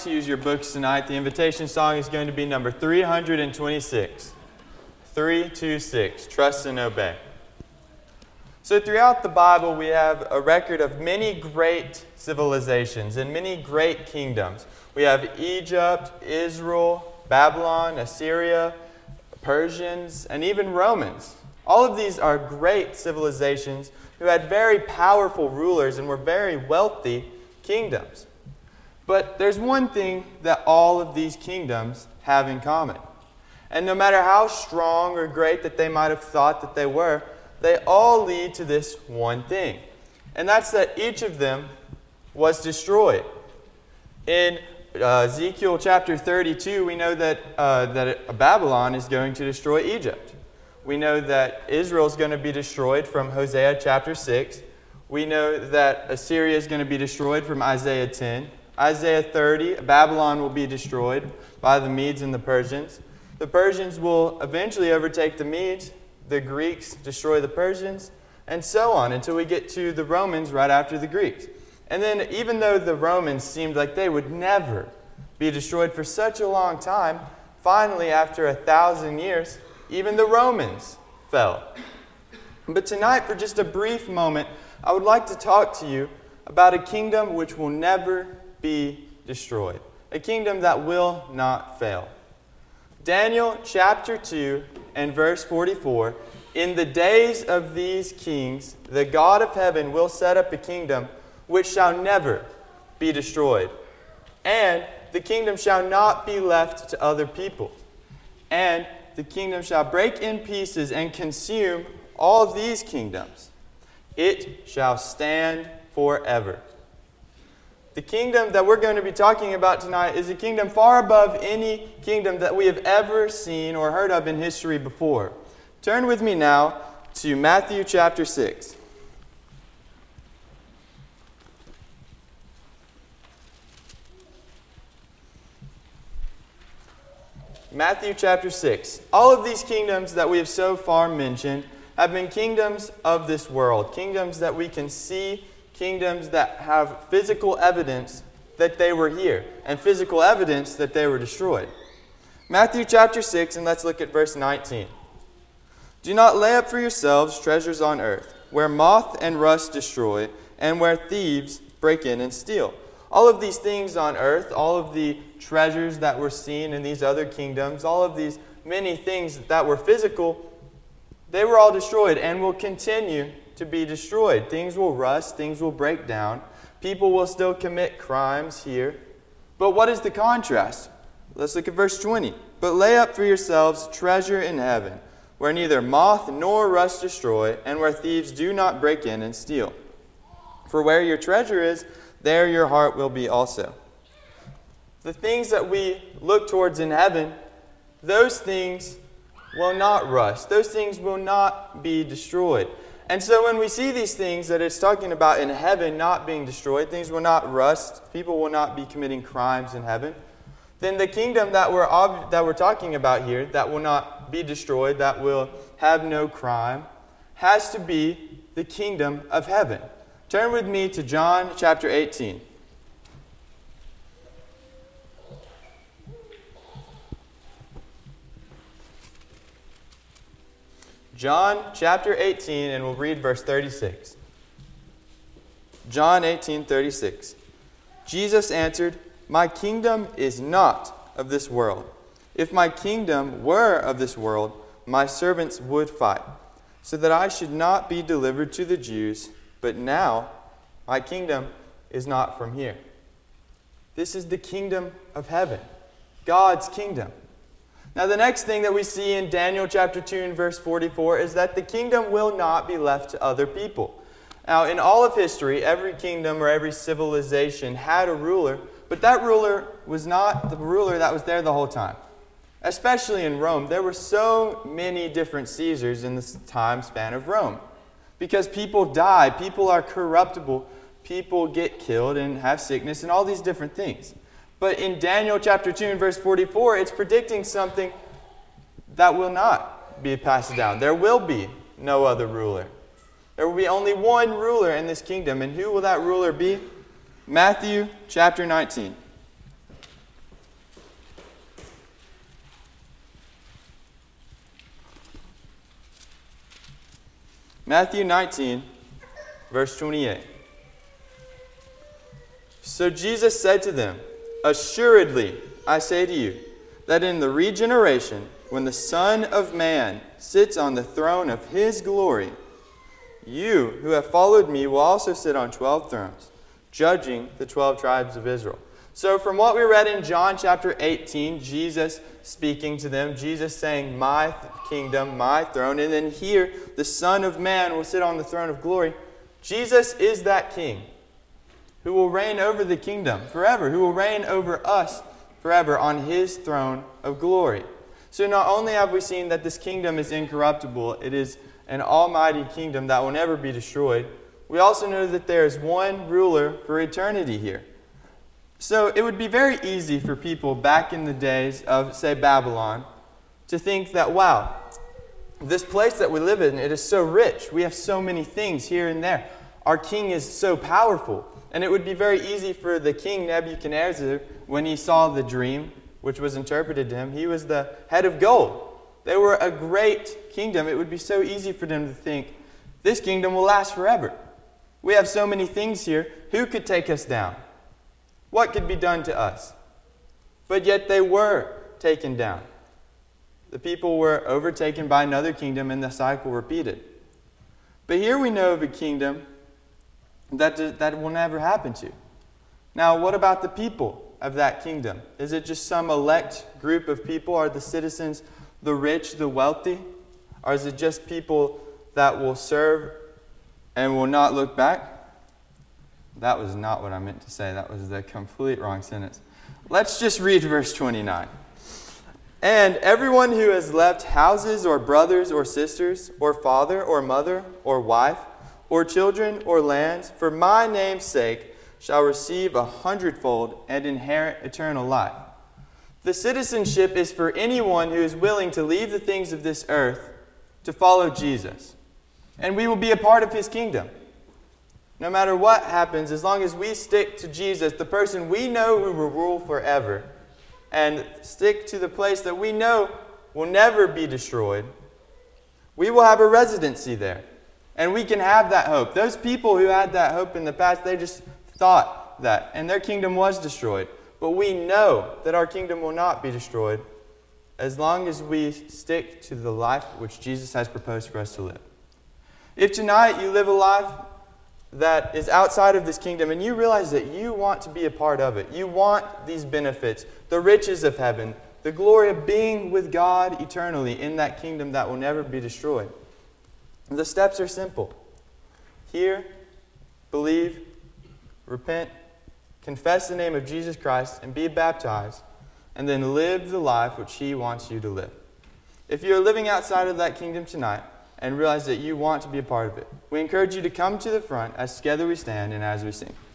Use your books tonight. The invitation song is going to be number 326. 326, Trust and Obey. So throughout the Bible, we have a record of many great civilizations and many great kingdoms. We have Egypt, Israel, Babylon, Assyria, Persians, and even Romans. All of these are great civilizations who had very powerful rulers and were very wealthy kingdoms. But there's one thing that all of these kingdoms have in common. And no matter how strong or great that they might have thought that they were, they all lead to this one thing. And that's that each of them was destroyed. In Ezekiel chapter 32, we know that Babylon is going to destroy Egypt. We know that Israel is going to be destroyed from Hosea chapter 6. We know that Assyria is going to be destroyed from Isaiah 10. Isaiah 30, Babylon will be destroyed by the Medes and the Persians. The Persians will eventually overtake the Medes. The Greeks destroy the Persians, and so on until we get to the Romans right after the Greeks. And then even though the Romans seemed like they would never be destroyed for such a long time, finally after 1,000 years, even the Romans fell. But tonight, for just a brief moment, I would like to talk to you about a kingdom which will never be destroyed. A kingdom that will not fail. Daniel chapter 2 and verse 44. In the days of these kings, the God of heaven will set up a kingdom which shall never be destroyed. And the kingdom shall not be left to other people. And the kingdom shall break in pieces and consume all these kingdoms. It shall stand forever. The kingdom that we're going to be talking about tonight is a kingdom far above any kingdom that we have ever seen or heard of in history before. Turn with me now to Matthew chapter 6. Matthew chapter 6. All of these kingdoms that we have so far mentioned have been kingdoms of this world, kingdoms that we can see, kingdoms that have physical evidence that they were here and physical evidence that they were destroyed. Matthew chapter 6, and let's look at verse 19. Do not lay up for yourselves treasures on earth, where moth and rust destroy, and where thieves break in and steal. All of these things on earth, all of the treasures that were seen in these other kingdoms, all of these many things that were physical, they were all destroyed and will continue to be destroyed. Things will rust, things will break down. People will still commit crimes here. But what is the contrast? Let's look at verse 20. But lay up for yourselves treasure in heaven, where neither moth nor rust destroy, and where thieves do not break in and steal. For where your treasure is, there your heart will be also. The things that we look towards in heaven, those things will not rust. Those things will not be destroyed. And so when we see these things that it's talking about in heaven not being destroyed, things will not rust, people will not be committing crimes in heaven, then the kingdom that we're talking about here, that will not be destroyed, that will have no crime, has to be the kingdom of heaven. Turn with me to John chapter 18. John chapter 18, and we'll read verse 36. John 18:36. Jesus answered, "My kingdom is not of this world. If my kingdom were of this world, my servants would fight, so that I should not be delivered to the Jews. But now my kingdom is not from here." This is the kingdom of heaven, God's kingdom. Now the next thing that we see in Daniel chapter 2 and verse 44 is that the kingdom will not be left to other people. Now in all of history, every kingdom or every civilization had a ruler, but that ruler was not the ruler that was there the whole time. Especially in Rome, there were so many different Caesars in the time span of Rome. Because people die, people are corruptible, people get killed and have sickness and all these different things. But in Daniel chapter 2 and verse 44, it's predicting something that will not be passed down. There will be no other ruler. There will be only one ruler in this kingdom. And who will that ruler be? Matthew chapter 19. Matthew 19, verse 28. So Jesus said to them, "Assuredly, I say to you, that in the regeneration, when the Son of Man sits on the throne of his glory, you who have followed me will also sit on 12 thrones, judging the 12 tribes of Israel." So from what we read in John chapter 18, Jesus speaking to them, Jesus saying, "My kingdom, my throne," and then here, the Son of Man will sit on the throne of glory. Jesus is that king who will reign over the kingdom forever, who will reign over us forever on his throne of glory. So not only have we seen that this kingdom is incorruptible, it is an almighty kingdom that will never be destroyed, we also know that there is one ruler for eternity here. So it would be very easy for people back in the days of, say, Babylon, to think that, wow, this place that we live in, it is so rich. We have so many things here and there. Our king is so powerful. And it would be very easy for the king Nebuchadnezzar, when he saw the dream, which was interpreted to him, he was the head of gold. They were a great kingdom. It would be so easy for them to think, this kingdom will last forever. We have so many things here. Who could take us down? What could be done to us? But yet they were taken down. The people were overtaken by another kingdom, and the cycle repeated. But here we know of a kingdom that will never happen to. Now, what about the people of that kingdom? Is it just some elect group of people? Are the citizens the rich, the wealthy? Or is it just people that will serve and will not look back? That was not what I meant to say. That was the complete wrong sentence. Let's just read verse 29. "And everyone who has left houses or brothers or sisters or father or mother or wife or children or lands for my name's sake shall receive 100-fold and inherit eternal life." The citizenship is for anyone who is willing to leave the things of this earth to follow Jesus. And we will be a part of his kingdom. No matter what happens, as long as we stick to Jesus, the person we know who will rule forever, and stick to the place that we know will never be destroyed, we will have a residency there. And we can have that hope. Those people who had that hope in the past, they just thought that, and their kingdom was destroyed. But we know that our kingdom will not be destroyed as long as we stick to the life which Jesus has proposed for us to live. If tonight you live a life that is outside of this kingdom and you realize that you want to be a part of it, you want these benefits, the riches of heaven, the glory of being with God eternally in that kingdom that will never be destroyed, the steps are simple. Hear, believe, repent, confess the name of Jesus Christ, and be baptized, and then live the life which he wants you to live. If you're living outside of that kingdom tonight and realize that you want to be a part of it, we encourage you to come to the front as together we stand and as we sing.